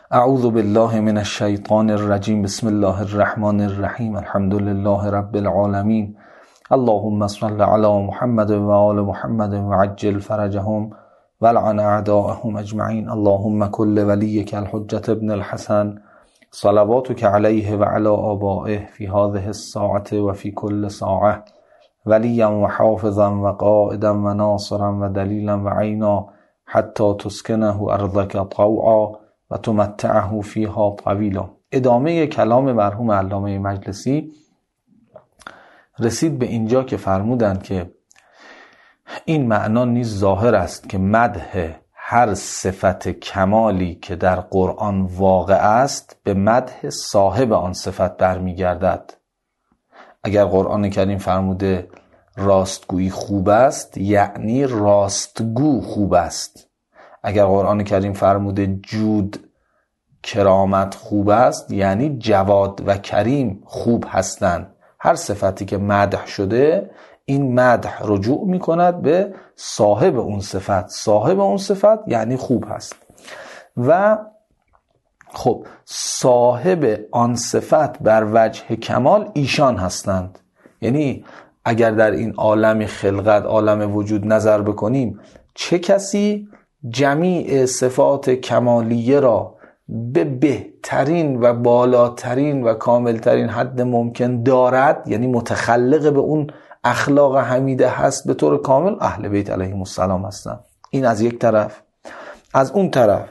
اعوذ بالله من الشیطان الرجیم. بسم الله الرحمن الرحیم. الحمد لله رب العالمین. اللهم صل علی محمد و آل محمد وعجل فرجهم ولعن اعداءهم اجمعین. اللهم كل ولیک الحجة ابن الحسن صلواتك علیه و علی آبائه فی هذه الساعة و فی کل ساعة ولیا و حافظا و قائدا و ناصرا و دلیلا و عینا حتی تسکنه ارضک طوعا و تمتعه فیها طویلا. ادامه کلام مرحوم علامه مجلسی رسید به اینجا که فرمودند که این معنا نیز ظاهر است که مدح هر صفت کمالی که در قرآن واقع است به مدح صاحب آن صفت برمیگردد. اگر قرآن کریم فرموده راستگویی خوب است، یعنی راستگو خوب است. اگر قرآن کریم فرموده جود کرامت خوب است، یعنی جواد و کریم خوب هستند. هر صفتی که مدح شده این مدح رجوع می کند به صاحب اون صفت. صاحب اون صفت یعنی خوب هست و خب صاحب آن صفت بر وجه کمال ایشان هستند. یعنی اگر در این عالم خلقت، عالم وجود نظر بکنیم، چه کسی جمیع صفات کمالیه را به بهترین و بالاترین و کاملترین حد ممکن دارد، یعنی متخلق به اون اخلاق حمیده هست به طور کامل؟ اهل بیت علیهم السلام هستند. این از یک طرف. از اون طرف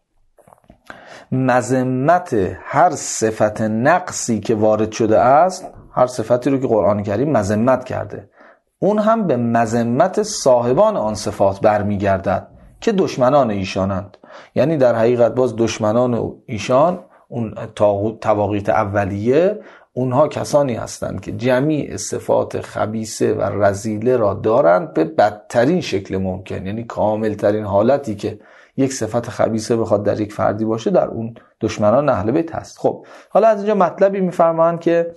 مذمت هر صفت نقصی که وارد شده است، هر صفتی رو که قرآن کریم مذمت کرده، اون هم به مذمت صاحبان آن صفات برمیگردد که دشمنان ایشانند. یعنی در حقیقت باز دشمنان ایشان، اون طواغیت اولیه، اونها کسانی هستند که جمیع صفات خبیثه و رذیله را دارند به بدترین شکل ممکن. یعنی کاملترین حالتی که یک صفت خبیثه بخواد در یک فردی باشه در اون دشمنان اهل بیت هست. خب حالا از اینجا مطلبی میفرمایند که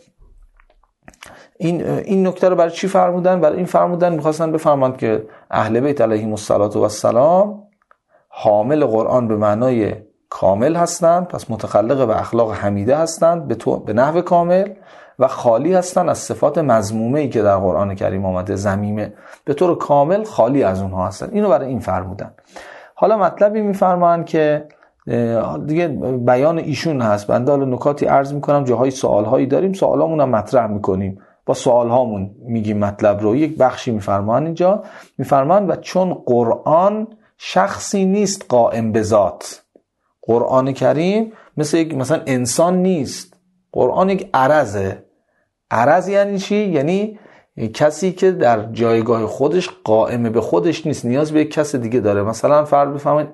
این نکته رو برای چی فرمودن؟ برای این فرمودن میخواستن بفرمایند که اهل بیت علیهم السلام حامل قرآن به معنای کامل هستند، پس متخلق به اخلاق حمیده هستند به نحو کامل، و خالی هستند از صفات مذمومه‌ای که در قرآن کریم آمده، ذمیمه، به طور کامل خالی از اونها هستند. اینو برای این فرمودن. حالا مطلبی میفرمایند که دیگه بیان ایشون هست. بنده حالا نکاتی عرض میکنم، جاهای سوالهایی داریم، سوالامون هم مطرح میکنیم، با سوالهامون میگیم مطلب رو. یک بخشی میفرمایند اینجا، میفرمایند و چون قرآن شخصی نیست قائم به ذات، قرآن کریم مثلا انسان نیست، قرآن یک عرضه. عرض یعنی چی؟ یعنی کسی که در جایگاه خودش قائم به خودش نیست، نیاز به یک کس دیگه داره. مثلا فرض بفرمایید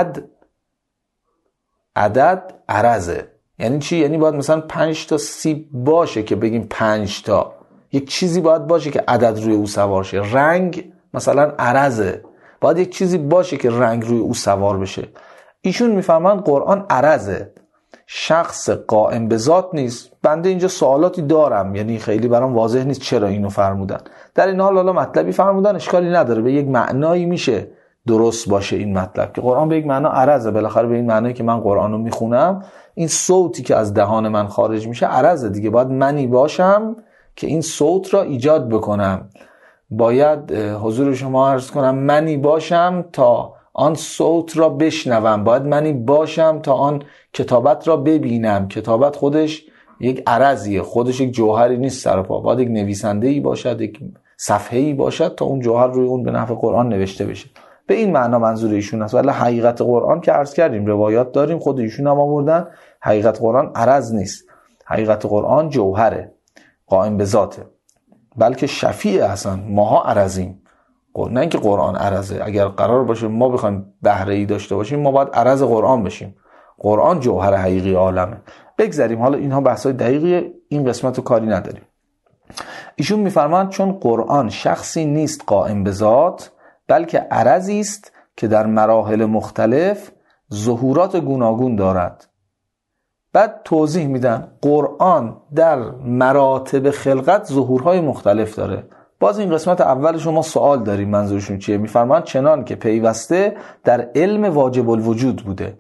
عدد عرضه. یعنی چی؟ یعنی باید مثلا 5 تا سیب باشه که بگیم 5 تا. یک چیزی باید باشه که عدد روی او سوار شه. رنگ مثلا عرضه، باید یک چیزی باشه که رنگ روی او سوار بشه. ایشون میفهمند قرآن عرضه، شخص قائم به ذات نیست. بنده اینجا سوالاتی دارم، یعنی خیلی برام واضح نیست چرا اینو فرمودن. در این حال حالا مطلبی فرمودن، اشکالی نداره، به یک معنایی میشه درست باشه این مطلب که قرآن به یک معنا عرضه. بالاخره به این معنایی که من قرآن رو میخونم، این صوتی که از دهان من خارج میشه عرضه دیگه. باید منی باشم که این صوت را ایجاد بکنم، باید حضور شما عرض کنم منی باشم تا آن صوت را بشنوم، باید منی باشم تا آن کتابت را ببینم. کتابت خودش یک عرضیه، خودش یک جوهری نیست سرپا، باید یک نویسنده‌ای باشد، یک صفحه‌ای باشد تا اون جوهر روی اون به نحو قرآن نوشته بشه. به این معنا منظور ایشون است. ولی حقیقت قرآن که عرض کردیم، روایات داریم، خود ایشون هم آوردن، حقیقت قرآن عرض نیست، حقیقت قرآن جوهره، قائم به ذاته، بلکه شفیع هستن. ماها عرضیم، نه اینکه قرآن عرضه. اگر قرار باشه ما بخوایم بهره ای داشته باشیم، ما باید عرض قرآن بشیم. قرآن جوهر حقیقی عالمه. بگذاریم، حالا اینها بحثای دقیقی، این قسمت رو کاری نداریم. ایشون میفرمایند چون قرآن شخصی نیست قائم به ذات، بلکه عرضی است که در مراحل مختلف ظهورات گوناگون دارد. بعد توضیح میدن قرآن در مراتب خلقت ظهورهای مختلف داره. باز این قسمت اول شما سوال داریم منظورشون چیه؟ میفرمایند چنان که پیوسته در علم واجب الوجود بوده.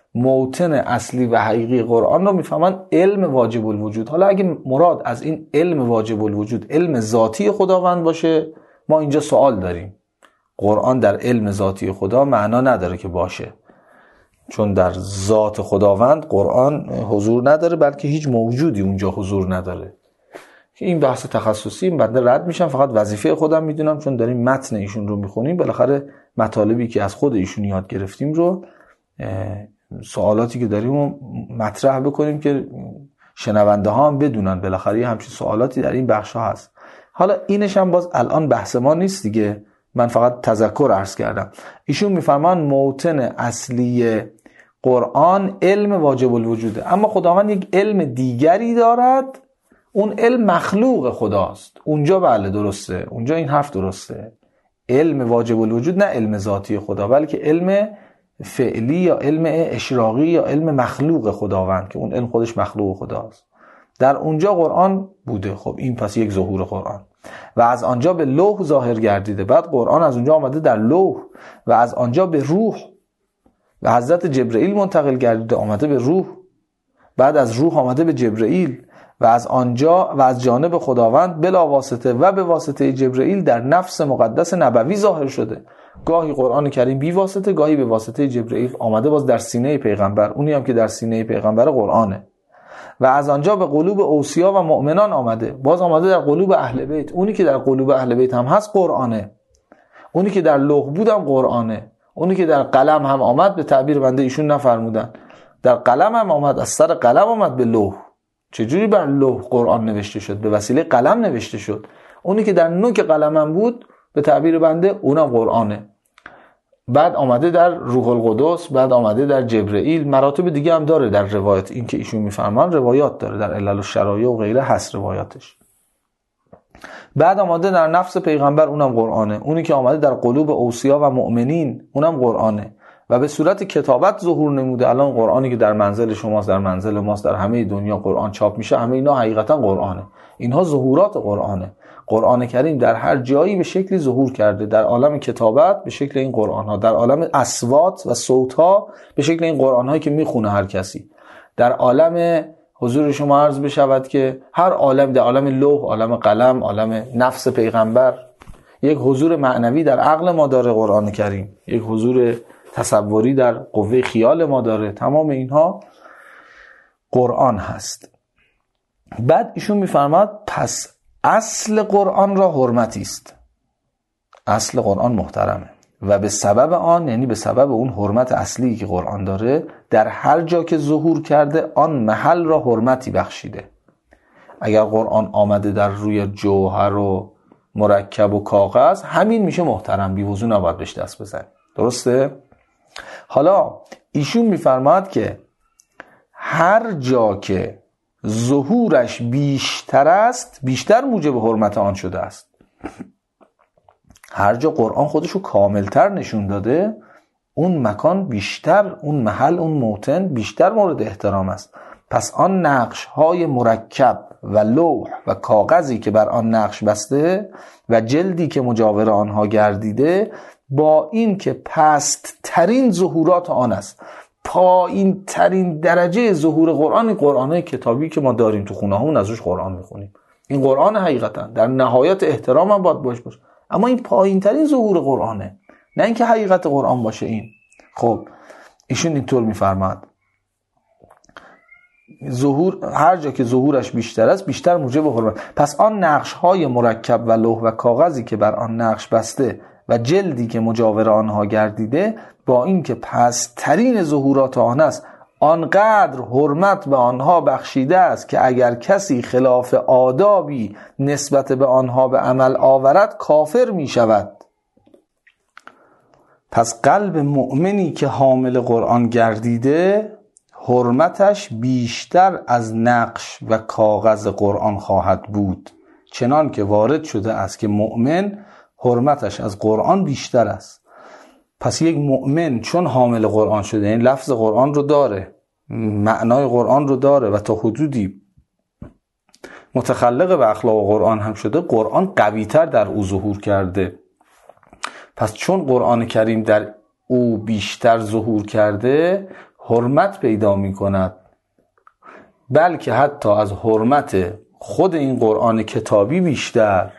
موطن اصلی و حقیقی قرآن رو میفهمن علم واجب الوجود. حالا اگه مراد از این علم واجب الوجود علم ذاتی خداوند باشه، ما اینجا سوال داریم. قرآن در علم ذاتی خدا معنا نداره که باشه، چون در ذات خداوند قرآن حضور نداره، بلکه هیچ موجودی اونجا حضور نداره. این بحث تخصصی، این بنده رد میشم، فقط وظیفه خودم میدونم چون داریم متن ایشون رو میخونیم، بالاخره مطالبی که از خود ایشون یاد گرفتیم رو، سوالاتی که داریم رو مطرح بکنیم که شنونده ها هم بدونن بالاخره همچین سوالاتی در این بخش ها هست. حالا اینش هم باز الان بحث ما نیست دیگه، من فقط تذکر عرض کردم. ایشون میفرمان موطن اصلی قرآن علم واجب الوجوده، اما خداوند یک علم دیگری دارد، اون علم مخلوق خداست. اونجا بله درسته، اونجا این حرف درسته، علم واجب الوجود نه علم ذاتی خدا، بلکه علم فعلی یا علم اشراقی یا علم مخلوق خداوند که اون علم خودش مخلوق خداست. در اونجا قرآن بوده. خب این پس یک ظهور قرآن و از آنجا به لوح ظاهر گردیده. بعد قرآن از اونجا آمده در لوح و از آنجا به روح و حضرت جبرئیل منتقل گردیده، آمده به روح، بعد از روح آمده به جبرئیل و از آنجا و از جانب خداوند بلا واسطه و به واسطه جبرئیل در نفس مقدس نبوی ظاهر شده. گاهی قرآن کریم بی واسطه، گاهی به واسطه جبرئیل آمده باز در سینه پیغمبر، اونی هم که در سینه پیغمبر قرآنه. و از آنجا به قلوب اوصیا و مؤمنان آمده، باز آمده در قلوب اهل بیت، اونی که در قلوب اهل بیت هم هست قرآنه، اونی که در لوح بود هم قرآنه، اونی که در قلم هم آمد، به تعبیر بنده ایشون نفرمودن، در قلم هم آمد، از سر قلم آمد به لوح. چجوری بر لوح قرآن نوشته شد؟ به وسیله قلم نوشته شد. اونی که در نوک قلم هم بود، به تعبیر بنده اونم قرآنه. بعد آمده در روح القدس، بعد آمده در جبرئیل، مراتب دیگه هم داره در روایت. این که ایشون میفرمان روایات داره، در علل الشرایع و غیره هست روایاتش. بعد آمده در نفس پیغمبر، اونم قرآنه. اونی که آمده در قلوب اوصیا و مؤمنین، اونم قرآنه. و به صورت کتابت ظهور نموده. الان قرآنی که در منزل شماست، در منزل ماست، در همه دنیا قرآن چاپ میشه، همه اینا حقیقتا قرآنه. اینها ظهورات قرآنه. قرآن کریم در هر جایی به شکلی ظهور کرده، در عالم کتابت به شکل این قرآن ها، در عالم اصوات و صوت ها به شکل این قرآن هایی که میخونه هر کسی، در عالم حضور شما عرض بشود که هر عالم، در عالم لوح، عالم قلم، عالم نفس پیغمبر، یک حضور معنوی در عقل ما داره قرآن کریم، یک حضور تصوری در قوه خیال ما داره. تمام اینها قرآن هست. بعد ایشون میفرماد پس اصل قرآن را حرمتی است، اصل قرآن محترمه و به سبب آن، یعنی به سبب اون حرمت اصلی که قرآن داره، در هر جا که ظهور کرده آن محل را حرمتی بخشیده. اگر قرآن آمده در روی جوهر و مرکب و کاغذ، همین میشه محترم، بی وضو نباید بهش دست بزنی. درسته؟ حالا ایشون میفرماد که هر جا که ظهورش بیشتر است، بیشتر موجب حرمت آن شده است. هر جا قرآن خودشو کاملتر نشون داده، اون مکان بیشتر، اون محل، اون موطن بیشتر مورد احترام است. پس آن نقش های مرکب و لوح و کاغذی که بر آن نقش بسته و جلدی که مجاور آنها گردیده، با این که پست ترین ظهورات آن است، پایین ترین درجه ظهور قرآن، قرآن کتابی که ما داریم تو خونه همون ازش قرآن میخونیم، این قرآن حقیقتا در نهایت احترام هم باید باشه، اما این پایین ترین ظهور قرآنه، نه اینکه حقیقت قرآن باشه این. خب ایشون اینطور میفرماد ظهور، هر جا که ظهورش بیشتر است بیشتر موجب حرمت. پس آن نقش های مرکب و لوح و کاغذی که بر آن نقش بسته و جلدی که مجاور آنها گردیده، با این که پست‌ترین ظهورات آن است، آنقدر حرمت به آنها بخشیده است که اگر کسی خلاف آدابی نسبت به آنها به عمل آورد کافر می شود. پس قلب مؤمنی که حامل قرآن گردیده، حرمتش بیشتر از نقش و کاغذ قرآن خواهد بود، چنان که وارد شده است که مؤمن حرمتش از قرآن بیشتر است. پس یک مؤمن چون حامل قرآن شده، یعنی لفظ قرآن رو داره، معنای قرآن رو داره و تا حدودی متخلق به اخلاق قرآن هم شده، قرآن قوی‌تر در او ظهور کرده. پس چون قرآن کریم در او بیشتر ظهور کرده، حرمت پیدا می کند، بلکه حتی از حرمت خود این قرآن کتابی بیشتر.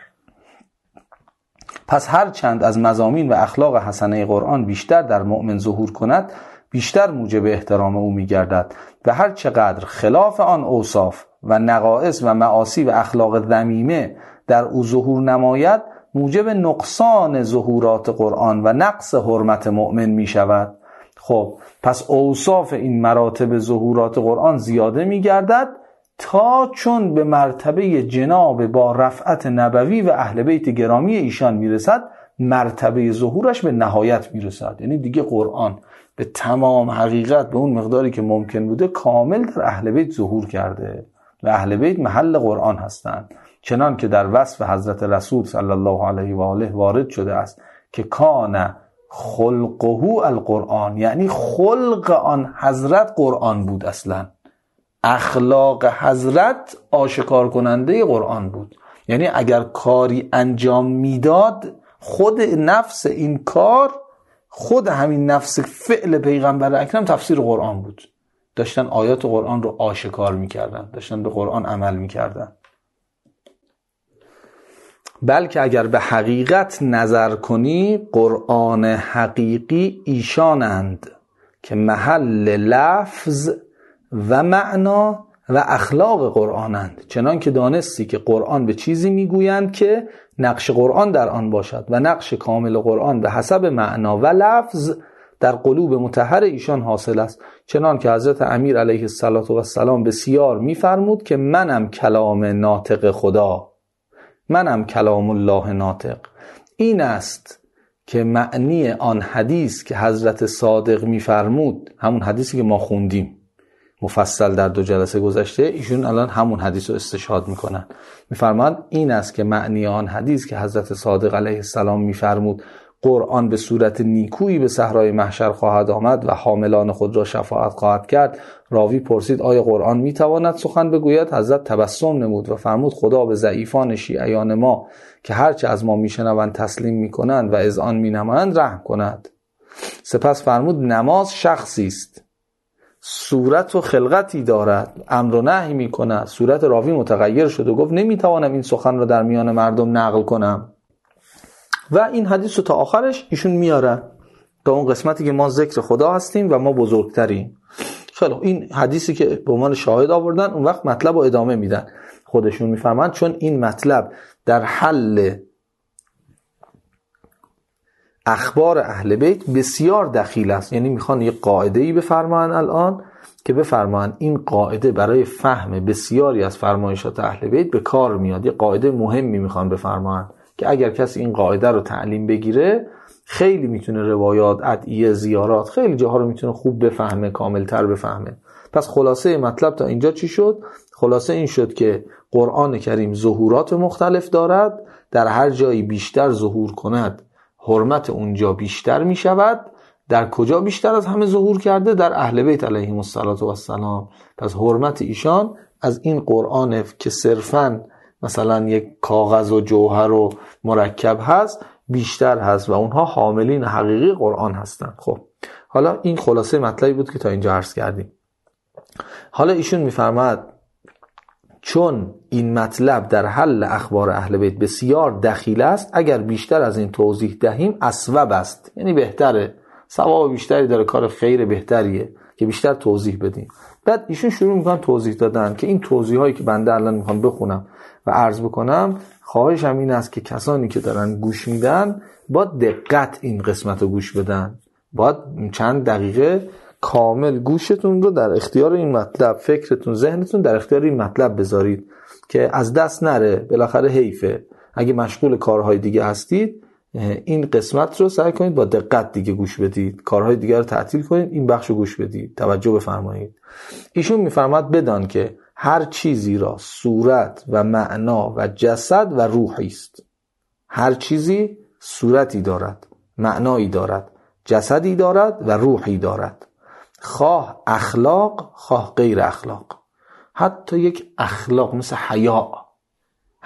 پس هر چند از مضامین و اخلاق حسنه قرآن بیشتر در مؤمن ظهور کند، بیشتر موجب احترام او می گردد و هر چقدر خلاف آن اوصاف و نقائص و معاصی و اخلاق ذمیمه در او ظهور نماید، موجب نقصان ظهورات قرآن و نقص حرمت مؤمن می شود. خب پس اوصاف این مراتب ظهورات قرآن زیاده می گردد تا چون به مرتبه جناب با رفعت نبوی و اهل بیت گرامی ایشان می رسد، مرتبه ظهورش به نهایت می رسد. یعنی دیگه قرآن به تمام حقیقت به اون مقداری که ممکن بوده کامل در اهل بیت ظهور کرده و اهل بیت محل قرآن هستند، چنان که در وصف حضرت رسول صلی الله علیه و آله وارد شده است که کان خلقه القرآن، یعنی خلق آن حضرت قرآن بود. اصلا اخلاق حضرت آشکار کننده قرآن بود. یعنی اگر کاری انجام میداد، خود نفس این کار، خود همین نفس فعل پیغمبر اکرم تفسیر قرآن بود. داشتن آیات قرآن رو آشکار میکردن، داشتن به قرآن عمل میکردن. بلکه اگر به حقیقت نظر کنی، قرآن حقیقی ایشانند که محل لفظ و معنا و اخلاق قرآنند، چنان که دانستی که قرآن به چیزی میگویند که نقش قرآن در آن باشد و نقش کامل قرآن به حسب معنا و لفظ در قلوب مطهر ایشان حاصل است، چنان که حضرت امیر علیه السلام بسیار میفرمود که منم کلام ناطق خدا، منم کلام الله ناطق. این است که معنی آن حدیث که حضرت صادق میفرمود، همون حدیثی که ما خوندیم مفصل در 2 جلسه گذشته، ایشون الان همون حدیث رو استشهاد میکنن. میفرماند این است که معنی آن حدیث که حضرت صادق علیه السلام میفرمود قرآن به صورت نیکویی به صحرای محشر خواهد آمد و حاملان خود را شفاعت خواهد کرد. راوی پرسید آیا قرآن میتواند سخن بگوید؟ حضرت تبسم نمود و فرمود خدا به ضعیفان شیعیان ما که هرچه از ما میشنوند تسلیم میکنند و اذعان مینمایند رحم کند. سپس فرمود نماز شخصی است، صورت و خلقتی دارد، امر و نهی میکند. صورت راوی متغیر شد و گفت نمیتوانم این سخن را در میان مردم نقل کنم. و این حدیث رو تا آخرش ایشون میاره تا اون قسمتی که ما ذکر خدا هستیم و ما بزرگتریم. خیلی این حدیثی که به عنوان شاهد آوردن، اون وقت مطلب رو ادامه میدن. خودشون میفهمند چون این مطلب در حل اخبار اهل بیت بسیار دخیل است. یعنی میخوان یک قاعده‌ای بفرمایند الان که بفرمایند این قاعده برای فهم بسیاری از فرمایشات اهل بیت به کار میاد. یک قاعده مهمی میخوان بفرمایند که اگر کسی این قاعده رو تعلیم بگیره، خیلی میتونه روایات، ادعیه، زیارات، خیلی جاها رو میتونه خوب بفهمه، کاملتر بفهمه. پس خلاصه مطلب تا اینجا چی شد؟ خلاصه این شد که قرآن کریم ظهورات مختلف دارد، در هر جایی بیشتر ظهور کند حرمت اونجا بیشتر می شود. در کجا بیشتر از همه ظهور کرده؟ در اهل بیت علیهم السلام. پس حرمت ایشان از این قرآن که صرفاً مثلا یک کاغذ و جوهر و مرکب هست بیشتر هست و اونها حاملین حقیقی قرآن هستند. خب حالا این خلاصه مطلبی بود که تا اینجا عرض کردیم. حالا ایشون میفرماد چون این مطلب در حل اخبار اهل بیت بسیار دخیل است، اگر بیشتر از این توضیح دهیم اسوب است، یعنی بهتره، ثواب بیشتری داره، کار خیر بهتریه که بیشتر توضیح بدیم. بعد ایشون شروع میکنن توضیح دادن که این توضیح هایی که بنده الان میخوام بخونم و عرض بکنم، خواهشم این است که کسانی که دارن گوش میدن با دقت این قسمت رو گوش بدن. باید چند دقیقه کامل گوشتون رو در اختیار این مطلب، فکرتون، ذهنتون در اختیار این مطلب بذارید که از دست نره. بالاخره حیفه اگه مشغول کارهای دیگه هستید، این قسمت رو سعی کنید با دقت دیگه گوش بدید، کارهای دیگه رو تعطیل کنید، این بخش رو گوش بدید، توجه بفرمایید. ایشون میفرماد بدان که هر چیزی را صورت و معنا و جسد و روحی است. هر چیزی صورتی دارد، معنایی دارد، جسدی دارد و روحی دارد، خواه اخلاق خواه غیر اخلاق. حتی یک اخلاق مثل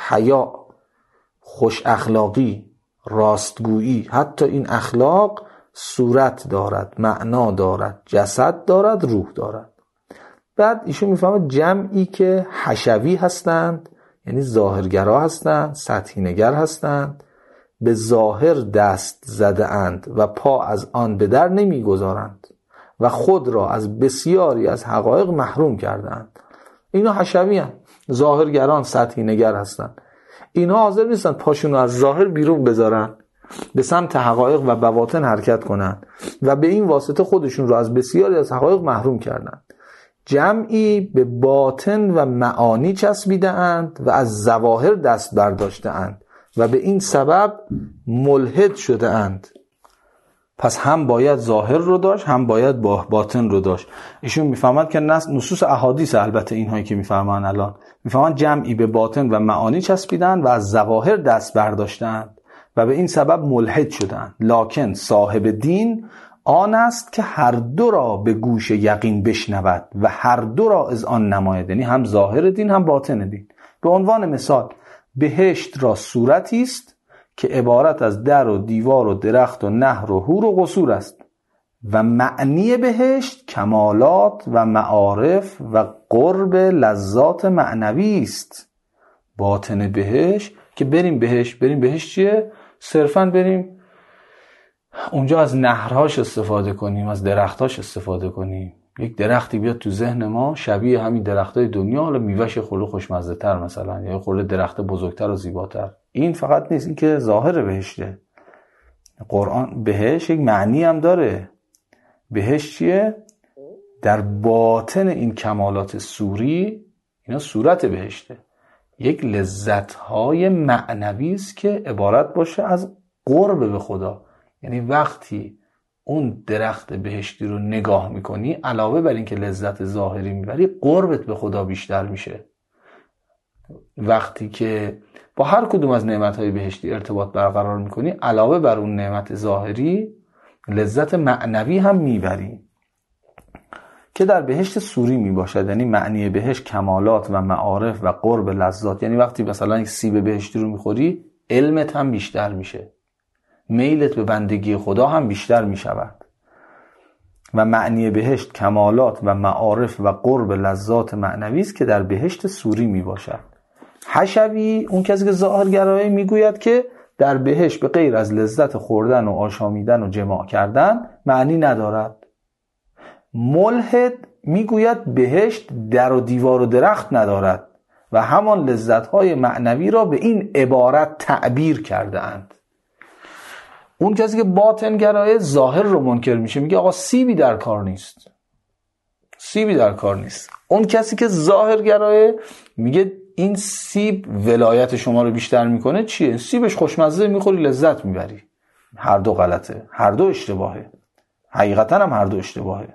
حیا، خوش اخلاقی، راستگویی، حتی این اخلاق صورت دارد، معنا دارد، جسد دارد، روح دارد. بعد ایشون میفهمه جمعی که حشوی هستند، یعنی ظاهرگرا هستند، سطحی نگر هستند، به ظاهر دست زده اند و پا از آن به در نمیگذارند و خود را از بسیاری از حقایق محروم کردند. اینا حشوی هستند، ظاهرگران، سطحی نگر هستند. اینا حاضر نیستن پاشون از ظاهر بیرون بذارن، به سمت حقایق و بواطن حرکت کنن و به این واسطه خودشون رو از بسیاری از حقایق محروم کردن. جمعی به باطن و معانی چسبیده اند و از ظواهر دست برداشته اند و به این سبب ملحد شده اند. پس هم باید ظاهر رو داشت، هم باید باطن رو داشت. ایشون میفهمند که نصوص احادیث، البته اینهایی که میفهمن الان میفهمن جمعی به باطن و معانی چسبیدن و از ظواهر دست برداشتند و به این سبب ملحد شدند. لکن صاحب دین آن است که هر دو را به گوش یقین بشنود و هر دو را از آن نماید، یعنی هم ظاهر دین هم باطن دین. به عنوان مثال بهشت را صورتی است که عبارت از در و دیوار و درخت و نهر و حور و قصور است و معنی بهشت کمالات و معارف و قرب لذات معنوی است. باطن بهشت که بریم بهشت چیه؟ صرفاً بریم اونجا از نهرهاش استفاده کنیم، از درختاش استفاده کنیم. یک درختی بیاد تو ذهن ما شبیه همین درختای دنیا، حالا میوهش خورده خوشمزه تر مثلا، یا خورده درخت بزرگتر و زیباتر. این فقط نیست، این که ظاهر بهشته. قرآن بهشت یک معنی هم داره. بهشت چیه؟ در باطن این کمالات سوری، اینا صورت بهشته، یک لذت‌های معنوی است که عبارت باشه از قرب به خدا. یعنی وقتی اون درخت بهشتی رو نگاه میکنی، علاوه بر این که لذت ظاهری میبری، قربت به خدا بیشتر میشه. وقتی که با هر کدوم از نعمتهای بهشتی ارتباط برقرار میکنی، علاوه بر اون نعمت ظاهری لذت معنوی هم میبری که در بهشت سوری میباشد. یعنی معنی بهشت کمالات و معارف و قرب لذات. یعنی وقتی مثلا یک سیب بهشتی رو میخوری، علمت هم بیشتر میشه، میلت به بندگی خدا هم بیشتر می شود. و معنی بهشت کمالات و معارف و قرب لذات معنوی است که در بهشت سوری می باشد. حشوی، اون کسی که ظاهرگرایی، می گوید که در بهشت به غیر از لذت خوردن و آشامیدن و جماع کردن معنی ندارد. ملحد می گوید بهشت در و دیوار و درخت ندارد و همان لذت‌های معنوی را به این عبارت تعبیر کرده اند. اون کسی که باطن گرایه ظاهر رو منکر میشه، میگه آقا سیبی در کار نیست، سیبی در کار نیست. اون کسی که ظاهر گرایه میگه این سیب ولایت شما رو بیشتر میکنه. چیه؟ سیبش خوشمزه، میخوری لذت میبری. هر دو غلطه، هر دو اشتباهه، حقیقتا هم هر دو اشتباهه.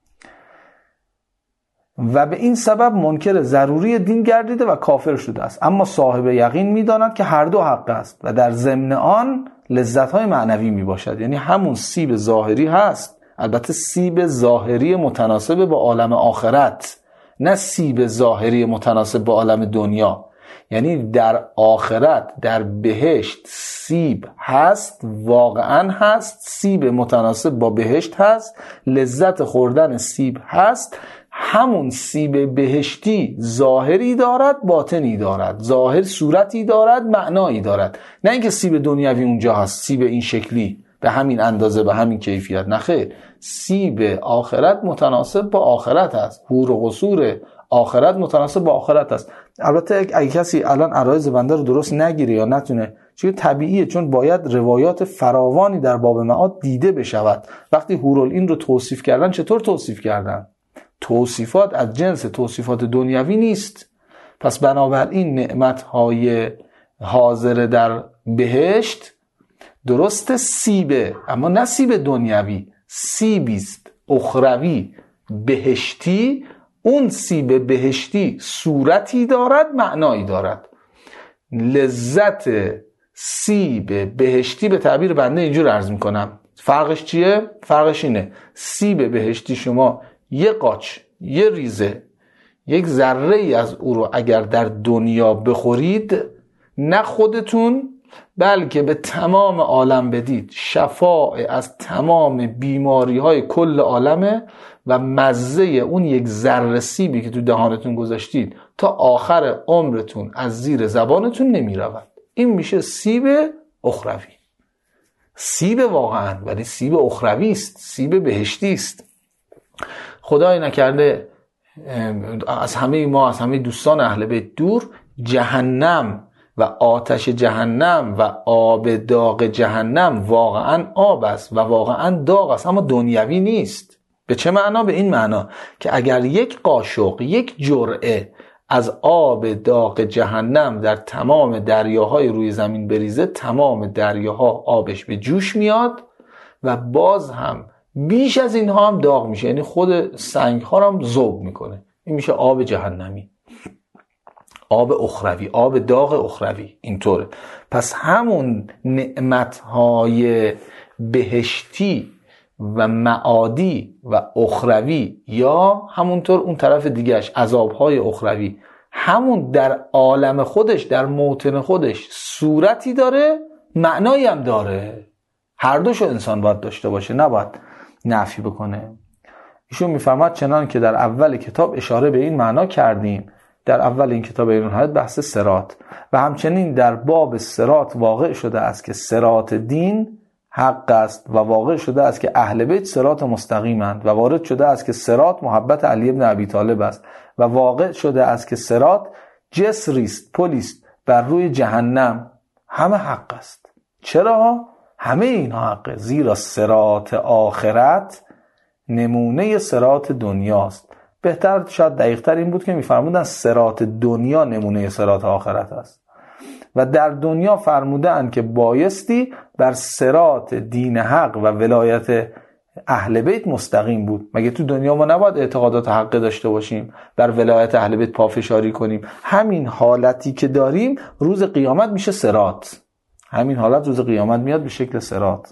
و به این سبب منکر ضروری دین گردیده و کافر شده است. اما صاحب یقین میداند که هر دو حق است و در ضمن آن لذت‌های معنوی میباشد. یعنی همون سیب ظاهری هست، البته سیب ظاهری متناسب با عالم آخرت، نه سیب ظاهری متناسب با عالم دنیا. یعنی در آخرت، در بهشت سیب هست، واقعا هست، سیب متناسب با بهشت هست، لذت خوردن سیب هست. همون سیب بهشتی ظاهری دارد، باطنی دارد، ظاهر صورتی دارد، معنایی دارد. نه اینکه سیب دنیوی اونجا هست، سیب این شکلی به همین اندازه به همین کیفیت. نه خیر، سیب آخرت متناسب با آخرت هست، حور و قصور آخرت متناسب با آخرت هست. البته اگه کسی الان عرایض بنده رو درست نگیره یا نتونه، چون طبیعیه، چون باید روایات فراوانی در باب معاد دیده بشود. وقتی حورالعین رو توصیف کردن، چطور توصیف کردن؟ توصیفات از جنس توصیفات دنیوی نیست. پس بنابراین نعمت‌های حاضر در بهشت درست سیبه، اما نه سیب دنیوی، سیبیست اخروی بهشتی. اون سیب بهشتی صورتی دارد، معنایی دارد. لذت سیب بهشتی به تعبیر بنده اینجور عرض میکنم، فرقش چیه؟ فرقش اینه، سیب بهشتی شما یه قاچ، یه ریزه، یک ذره ای از او رو اگر در دنیا بخورید، نه خودتون بلکه به تمام عالم بدید، شفاء از تمام بیماری های کل عالمه و مزه اون یک ذره سیبی که تو دهانتون گذاشتید تا آخر عمرتون از زیر زبانتون نمی رود. این میشه سیب اخروی. سیب واقعا، ولی سیب اخروی است، سیب بهشتی است. خدای نکرده از همه ما، از همه دوستان اهل بیت دور، جهنم و آتش جهنم و آب داغ جهنم واقعا آب است و واقعا داغ است، اما دنیوی نیست. به چه معنا؟ به این معنا که اگر یک قاشق، یک جرعه از آب داغ جهنم در تمام دریاهای روی زمین بریزه، تمام دریاها آبش به جوش میاد و باز هم بیش از اینها هم داغ میشه، یعنی خود سنگ ها رو هم ذوب میکنه. این میشه آب جهنمی، آب اخروی، آب داغ اخروی. اینطوره. پس همون نعمتهای بهشتی و معادی و اخروی، یا همونطور اون طرف دیگهش عذابهای اخروی، همون در عالم خودش، در موطن خودش صورتی داره، معنایی هم داره. هر دوشو انسان باید داشته باشه، نباید نفی بکنه. ایشون میفرماد چنان که در اول کتاب اشاره به این معنا کردیم، در اول این کتاب این حالت بحث صراط، و همچنین در باب صراط واقع شده است که صراط دین حق است و واقع شده است که اهل بیت صراط مستقیمند و وارد شده است که صراط محبت علی ابن ابی طالب است و واقع شده است که صراط جسری است، پلی است بر روی جهنم. همه حق است. چرا؟ همه اینها حقه، زیرا صراط آخرت نمونه صراط دنیاست. بهتر، شاید دقیق‌تر این بود که می‌فرمودن صراط دنیا نمونه صراط آخرت است و در دنیا فرمودن که بایستی بر صراط دین حق و ولایت اهل بیت مستقیم بود. مگه تو دنیا ما نباید اعتقادات حق داشته باشیم، بر ولایت اهل بیت پافشاری کنیم؟ همین حالتی که داریم روز قیامت میشه صراط. همین حالت روز قیامت میاد به شکل صراط.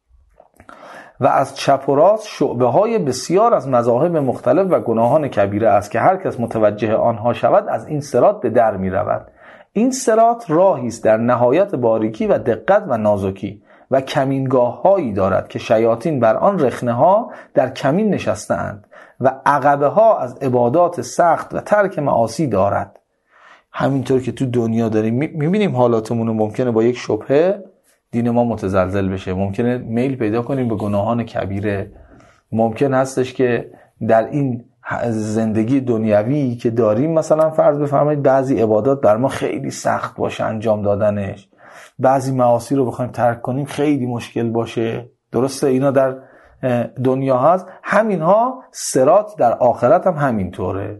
و از چپ و راست شعبه های بسیار از مذاهب مختلف و گناهان کبیره است که هر کس متوجه آنها شود از این صراط به در می رود. این صراط راهی است در نهایت باریکی و دقت و نازکی و کمینگاه هایی دارد که شیاطین بر آن رخنه ها در کمین نشسته اند و عقبه ها از عبادات سخت و ترک معاصی دارد. همینطور که تو دنیا داریم میبینیم حالاتمون ممکنه با یک شبهه دین ما متزلزل بشه، ممکنه میل پیدا کنیم به گناهان کبیره، ممکن هستش که در این زندگی دنیوی که داریم مثلا فرض بفرمایید بعضی عبادات بر ما خیلی سخت باشه انجام دادنش، بعضی معاصی رو بخوایم ترک کنیم خیلی مشکل باشه. درسته اینا در دنیا هست، همینها صراط در آخرت هم همینطوره.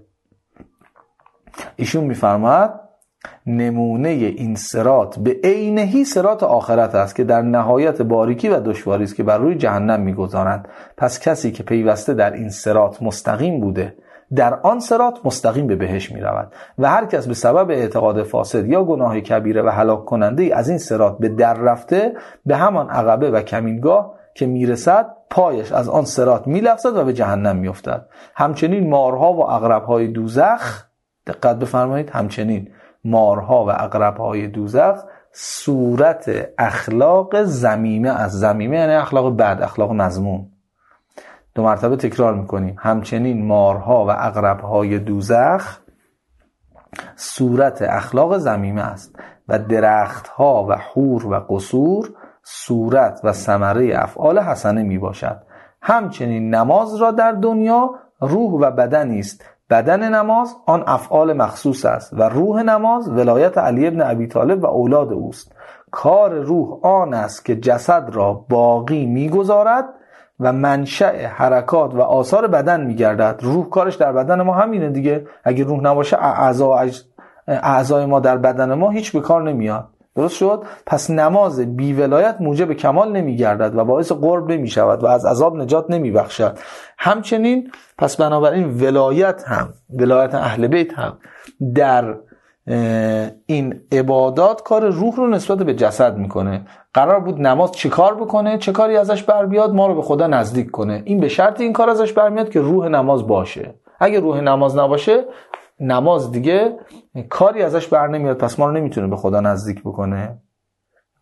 ایشون میفرماد نمونه این صراط به عینه‌ای صراط آخرت است که در نهایت باریکی و دشواری است که بر روی جهنم می‌گذارند. پس کسی که پیوسته در این صراط مستقیم بوده در آن صراط مستقیم به بهشت می‌رود و هر کس به سبب اعتقاد فاسد یا گناه کبیره و هلاک کننده از این صراط به در رفته به همان عقبه و کمینگاه که میرسد پایش از آن صراط میلغزد و به جهنم میافتد. همچنین مارها و عقرب‌های دوزخ، دقت بفرمایید، همچنین مارها و عقرب‌های دوزخ صورت اخلاق ذمیمه از ذمیمه یعنی اخلاق بد، اخلاق مذموم. دو مرتبه تکرار میکنیم. همچنین مارها و عقرب‌های دوزخ صورت اخلاق ذمیمه است و درختها و حور و قصور صورت و ثمره افعال حسنه می باشد. همچنین نماز را در دنیا روح و بدنی است. بدن نماز آن افعال مخصوص است و روح نماز ولایت علی ابن ابی طالب و اولاد اوست. کار روح آن است که جسد را باقی می‌گذارد و منشأ حرکات و آثار بدن می‌گردد. روح کارش در بدن ما همینه دیگه. اگه روح نباشه اعضای ما در بدن ما هیچ به کار نمیاد. درست شد؟ پس نماز بی ولایت موجب کمال نمی گردد و باعث قرب نمی شود و از عذاب نجات نمی بخشد. همچنین پس بنابراین ولایت هم، ولایت اهل بیت هم در این عبادات کار روح رو نسبت به جسد میکنه. قرار بود نماز چه کار بکنه، چه کاری ازش بر بیاد، ما رو به خدا نزدیک کنه. این به شرط این کار ازش برمیاد که روح نماز باشه. اگه روح نماز نباشه نماز دیگه کاری ازش بر نمیاد، پس ما رو نمیتونه به خدا نزدیک بکنه.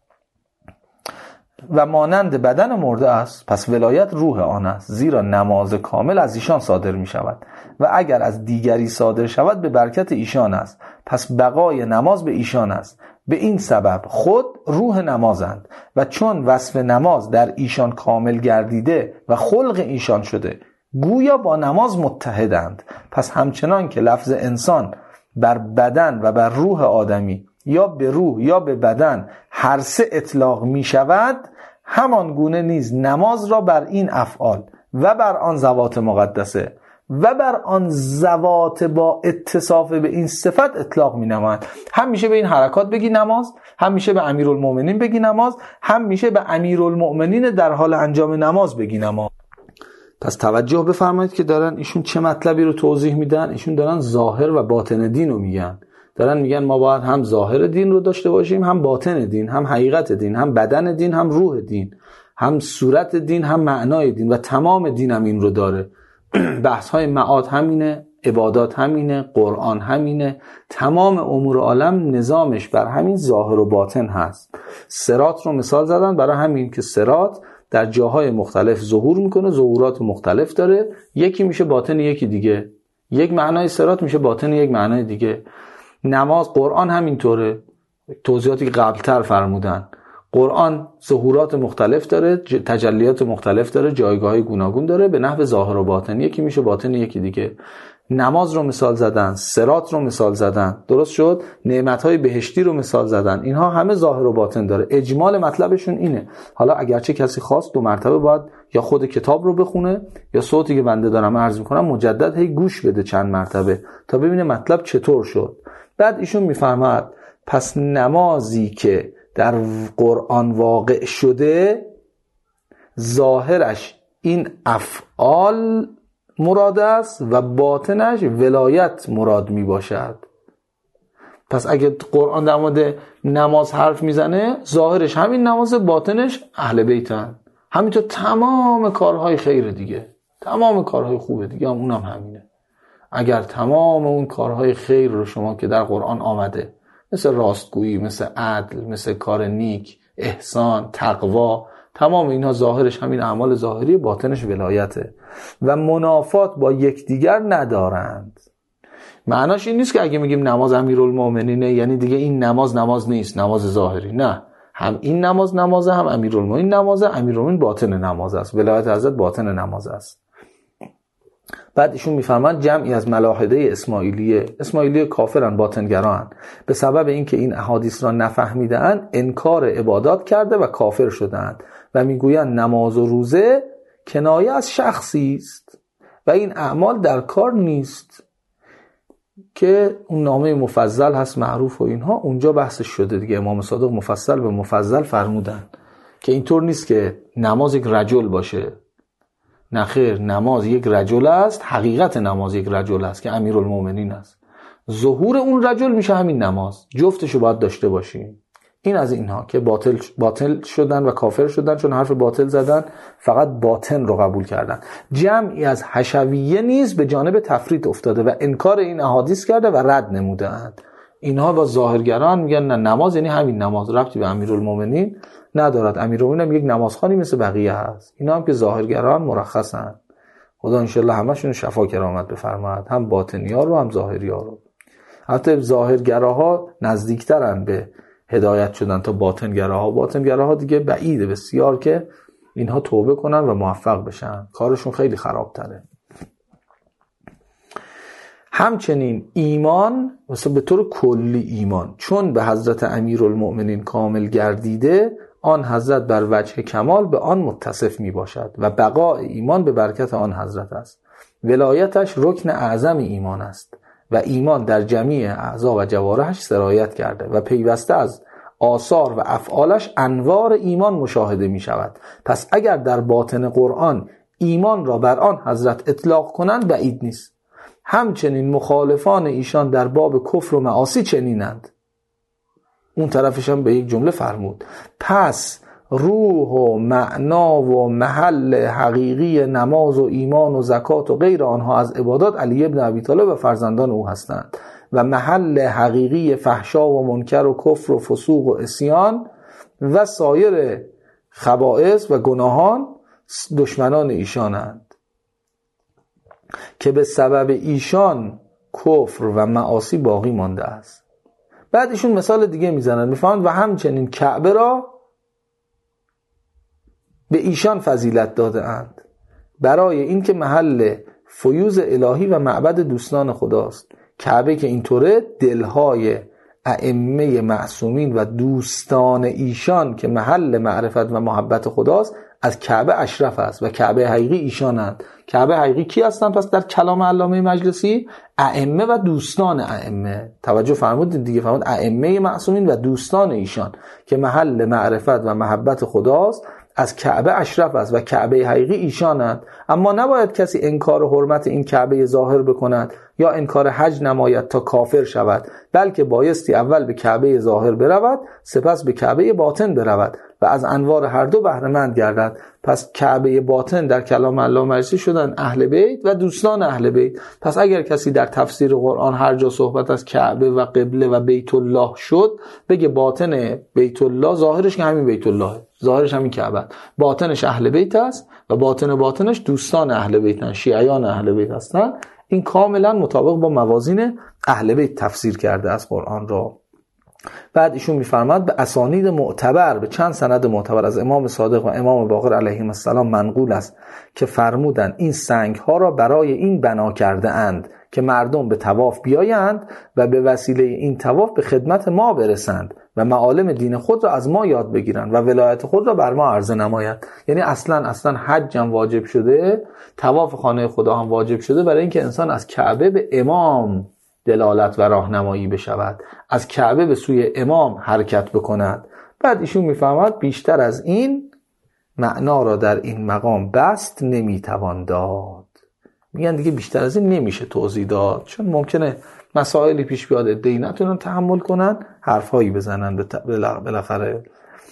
و مانند بدن مرده است، پس ولایت روح آن است، زیرا نماز کامل از ایشان صادر می شود و اگر از دیگری صادر شود به برکت ایشان است، پس بقای نماز به ایشان است. به این سبب خود روح نمازند و چون وصف نماز در ایشان کامل گردیده و خلق ایشان شده گویا با نماز متحدند، پس همچنان که لفظ انسان بر بدن و بر روح آدمی یا به روح یا به بدن هر سه اطلاق می شود، همان گونه نیز نماز را بر این افعال و بر آن ذوات مقدسه و بر آن ذوات با اتصاف به این صفت اطلاق می نماید. هم میشه به این حرکات بگی نماز، هم میشه به امیرالمؤمنین بگی نماز، هم میشه به امیرالمؤمنین در حال انجام نماز بگی نماز. پس توجه بفرمایید که دارن ایشون چه مطلبی رو توضیح میدن. ایشون دارن ظاهر و باطن دین رو میگن. دارن میگن ما باید هم ظاهر دین رو داشته باشیم، هم باطن دین، هم حقیقت دین، هم بدن دین، هم روح دین، هم صورت دین، هم معنای دین و تمام دین هم این رو داره. بحث های معاد همینه، عبادات همینه، قرآن همینه، تمام امور عالم نظامش بر همین ظاهر و باطن هست. صراط رو مثال زدن برای همین که صراط در جاهای مختلف ظهور میکنه، ظهورات مختلف داره، یکی میشه باطن یکی دیگه، یک معنای صراط میشه باطن یک معنای دیگه. نماز، قرآن همینطوره، توضیحاتی که قبلتر فرمودن. قرآن ظهورات مختلف داره، تجلیات مختلف داره، جایگاه گوناگون داره به نحو ظاهر و باطن، یکی میشه باطن یکی دیگه. نماز رو مثال زدن، صراط رو مثال زدن، درست شد، نعمت‌های بهشتی رو مثال زدن، اینها همه ظاهر و باطن داره. اجمال مطلبشون اینه. حالا اگرچه کسی خواست 2 مرتبه باید یا خود کتاب رو بخونه یا صوتی که بنده دارم عرض میکنم مجدد هی گوش بده چند مرتبه تا ببینه مطلب چطور شد. بعد ایشون میفرماد پس نمازی که در قرآن واقع شده ظاهرش این افعال مراد است و باطنش ولایت مراد می باشد. پس اگه قرآن در مورد نماز حرف میزنه ظاهرش همین نماز، باطنش اهل بیتن. همینطور تمام کارهای خیر دیگه، تمام کارهای خوب دیگه هم اونم همینه. اگر تمام اون کارهای خیر رو شما که در قرآن آمده، مثل راستگویی، مثل عدل، مثل کار نیک، احسان، تقوا، تمام اینها ظاهرش همین اعمال ظاهری، باطنش ولایته و منافات با یکدیگر ندارند. معناش این نیست که اگه میگیم نماز امیرالمؤمنینه یعنی دیگه این نماز نیست، نماز ظاهری. نه، هم این نمازه، هم امیرالمؤمنین نمازه. امیرالمؤمنین باطن نماز است، ولایت حضرت باطن نماز است. بعد ایشون میفرماند جمعی از ملاحده اسماعیلیه کافرن، باطنگران، به سبب اینکه این احادیث را نفهمیدند انکار عبادات کرده و کافر شدند و میگویند نماز و روزه کنایه از شخصی است و این اعمال در کار نیست، که اون نامه مفضل هست معروف و اینها، اونجا بحثش شده دیگه. امام صادق مفصل به مفضل فرمودن که اینطور نیست که نماز یک رجل باشه. نخیر، نماز یک رجل است، حقیقت نماز یک رجل است که امیرالمؤمنین است. ظهور اون رجل میشه همین نماز، جفتشو باید داشته باشیم. این از اینها که باطل شدن و کافر شدن چون حرف باطل زدن، فقط باطن رو قبول کردن. جمعی از حشویه نیز به جانب تفرید افتاده و انکار این احادیث کرده و رد نمودند. اینها با ظاهرگران میگن نه، نماز یعنی همین نماز، ربطی به امیرالمؤمنین ندارد. امیرالمؤمنین هم یک نمازخوانی مثل بقیه هست. اینا هم که ظاهرگران مرخصن. خدا انشالله همشون شفا کرامت بفرماید، هم باطنی‌ها رو هم ظاهری‌ها رو. البته ظاهرگراها نزدیکترن به هدایت شدن تا باطنگراها. باطنگراها دیگه بعیده بسیار که اینها توبه کنن و موفق بشن، کارشون خیلی خرابتره. همچنین ایمان، مثلا به طور کلی ایمان چون به حضرت امیرالمؤمنین کامل گردیده، آن حضرت بر وجه کمال به آن متصف می باشد و بقای ایمان به برکت آن حضرت است. ولایتش رکن اعظم ایمان است و ایمان در جمیع اعضا و جوارحش سرایت کرده و پیوسته از آثار و افعالش انوار ایمان مشاهده می شود. پس اگر در باطن قرآن ایمان را بر آن حضرت اطلاق کنند بعید نیست. همچنین مخالفان ایشان در باب کفر و معاصی چنینند. اون طرفش هم به یک جمله فرمود پس روح و معنا و محل حقیقی نماز و ایمان و زکات و غیر آنها از عبادات علی ابن ابی طالب و فرزندان او هستند و محل حقیقی فحشا و منکر و کفر و فسوق و عصیان و سایر خبائث و گناهان دشمنان ایشانند که به سبب ایشان کفر و معاصی باقی مانده است. بعد ایشون مثال دیگه میزنن، میفهمند و همچنین کعبه را به ایشان فضیلت داده اند برای اینکه محل فیوض الهی و معبد دوستان خداست. کعبه که اینطوره دلهای ائمه معصومین و دوستان ایشان که محل معرفت و محبت خداست از کعبه اشرف است و کعبه حقیقی ایشانند. کعبه حقیقی کی هستن پس در کلام علامه مجلسی؟ ائمه و دوستان ائمه. توجه فرمودید دیگه، فرمود ائمه معصومین و دوستان ایشان که محل معرفت و محبت خداست از کعبه اشرف است و کعبه حقیقی ایشانند. اما نباید کسی انکار حرمت این کعبه ظاهر بکند یا انکار حج نماید تا کافر شود، بلکه بایستی اول به کعبه ظاهر برود سپس به کعبه باطن برود و از انوار هر دو بهره مند گردد. پس کعبه باطن در کلام علامه مجلسی شدن اهل بیت و دوستان اهل بیت. پس اگر کسی در تفسیر قرآن هر جا صحبت از کعبه و قبله و بیت الله شد بگه باطن بیت الله ظاهرش که همین بیت الله، ظاهرش همین کعبه، باطنش اهل بیت است و باطنش دوستان اهل بیتن، شیعیان اهل بیت هستن. این کاملا مطابق با موازین اهل بیت تفسیر کرده از قرآن را. بعد ایشون میفرماد به اسانید معتبر، به چند سند معتبر از امام صادق و امام باقر علیهم السلام منقول است که فرمودند این سنگ ها را برای این بنا کرده اند که مردم به طواف بیایند و به وسیله این طواف به خدمت ما برسند و معالم دین خود را از ما یاد بگیرند و ولایت خود را بر ما عرضه نمایند. یعنی اصلا حج هم واجب شده، طواف خانه خدا هم واجب شده برای اینکه انسان از کعبه به امام دلالت و راهنمایی بشود، از کعبه به سوی امام حرکت بکند. بعد ایشون میفهمد بیشتر از این معنا را در این مقام بست نمیتوان داد. میگن دیگه بیشتر از این نمیشه توضیح داد، چون ممکنه مسائلی پیش بیاد عده‌ای نتونن تحمل کنن، حرفایی بزنن بالاخره.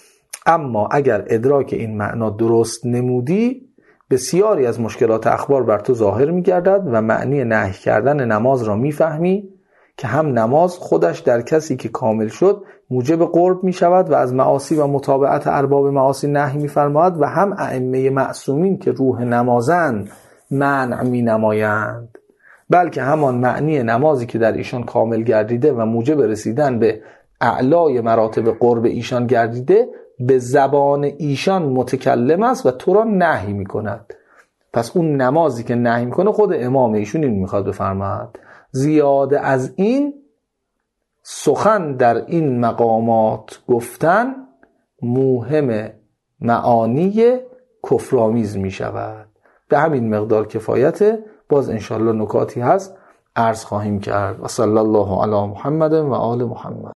اما اگر ادراک این معنا درست نمودی بسیاری از مشکلات اخبار بر تو ظاهر می‌گردد و معنی نهی کردن نماز را می‌فهمی که هم نماز خودش در کسی که کامل شد موجب قرب می‌شود و از معاصی و متابعت ارباب معاصی نهی می‌فرماید و هم ائمه معصومین که روح نمازند منع می‌نمایند، بلکه همان معنی نمازی که در ایشان کامل گردیده و موجب رسیدن به اعلای مراتب قرب ایشان گردیده به زبان ایشان متکلم است و تو را نهی میکند. پس اون نمازی که نهی میکنه خود امام ایشون این میخواد بفرماید. زیاده از این سخن در این مقامات گفتن موهم معانی کفرآمیز میشود. به همین مقدار کفایته. باز انشالله نکاتی هست عرض خواهیم کرد. و صلی الله علی محمد و آل محمد.